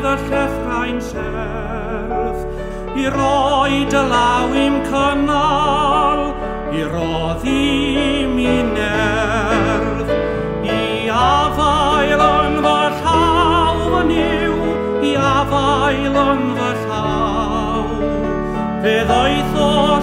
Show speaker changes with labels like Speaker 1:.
Speaker 1: oedd y llethrau'n serth, i roi dy law i'm cynnal, i roddi mi nerth, i afael yn fy llaw fy niw, i afael yn fy llaw. Fe ddoeth o